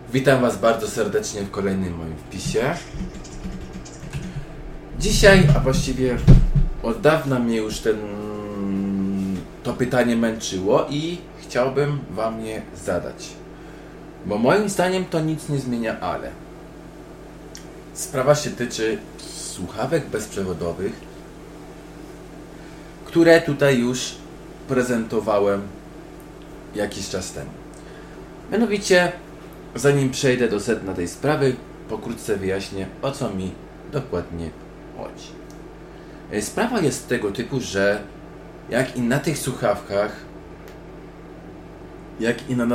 Witam Was bardzo serdecznie w kolejnym moim wpisie. Dzisiaj, a właściwie od dawna mnie już to pytanie męczyło i chciałbym Wam je zadać. Bo moim zdaniem to nic nie zmienia, ale sprawa się tyczy słuchawek bezprzewodowych, które tutaj już prezentowałem jakiś czas temu. Mianowicie, zanim przejdę do sedna tej sprawy, pokrótce wyjaśnię, o co mi dokładnie chodzi. Sprawa jest tego typu, że jak i na tych słuchawkach, jak i na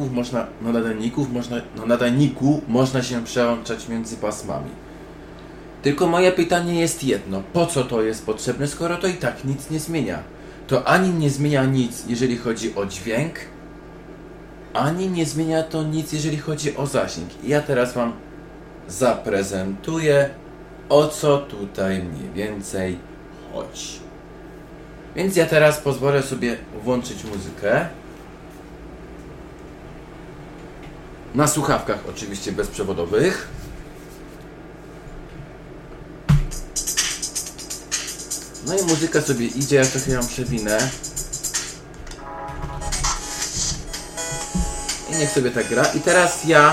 nadajniku można się przełączać między pasmami. Tylko moje pytanie jest jedno: po co to jest potrzebne, skoro to i tak nic nie zmienia? To ani nie zmienia nic, jeżeli chodzi o dźwięk, ani nie zmienia to nic, jeżeli chodzi o zasięg. I ja teraz Wam zaprezentuję, o co tutaj mniej więcej chodzi. Więc ja teraz pozwolę sobie włączyć muzykę. Na słuchawkach oczywiście bezprzewodowych. No i muzyka sobie idzie, ja trochę ją przewinę. I niech sobie tak gra. I teraz ja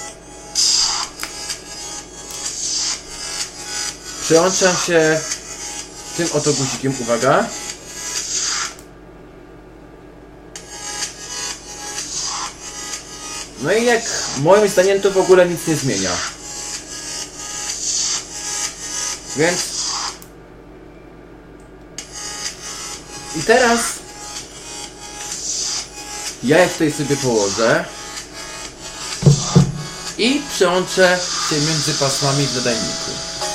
przełączam się tym oto guzikiem, uwaga. No i jak moim zdaniem to w ogóle nic nie zmienia. Więc i teraz ja je tutaj sobie położę i przełączę się między pasmami w nadajniku.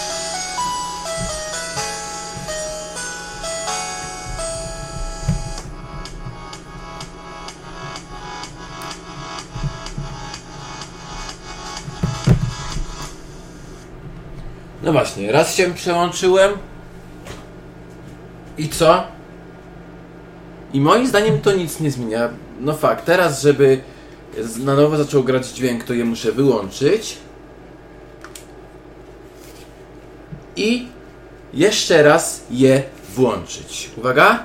No właśnie, raz się przełączyłem i co? I moim zdaniem to nic nie zmienia. No fakt, teraz żeby na nowo zaczął grać dźwięk, to je muszę wyłączyć. I jeszcze raz je włączyć. Uwaga!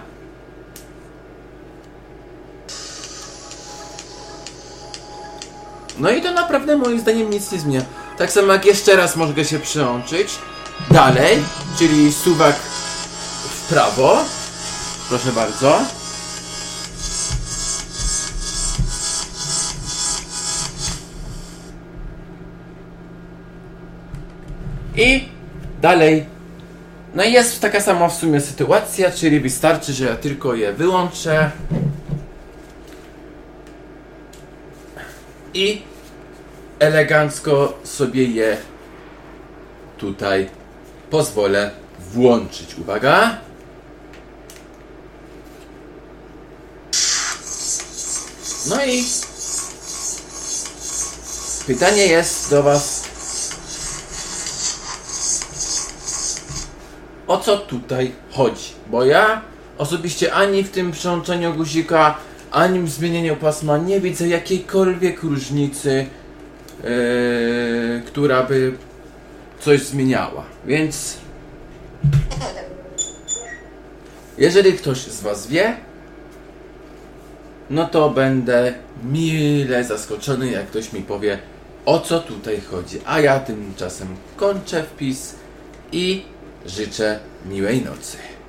No i to naprawdę moim zdaniem nic nie zmienia. Tak samo jak jeszcze raz mogę się przełączyć dalej, czyli suwak w prawo. Proszę bardzo. I dalej. No i jest taka sama w sumie sytuacja, czyli wystarczy, że ja tylko je wyłączę i elegancko sobie je tutaj pozwolę włączyć. Uwaga! No i pytanie jest do Was: o co tutaj chodzi? Bo ja osobiście ani w tym przełączeniu guzika, ani w zmienieniu pasma nie widzę jakiejkolwiek różnicy, która by coś zmieniała. Więc jeżeli ktoś z Was wie, no to będę mile zaskoczony, jak ktoś mi powie, o co tutaj chodzi. A ja tymczasem kończę wpis i życzę miłej nocy.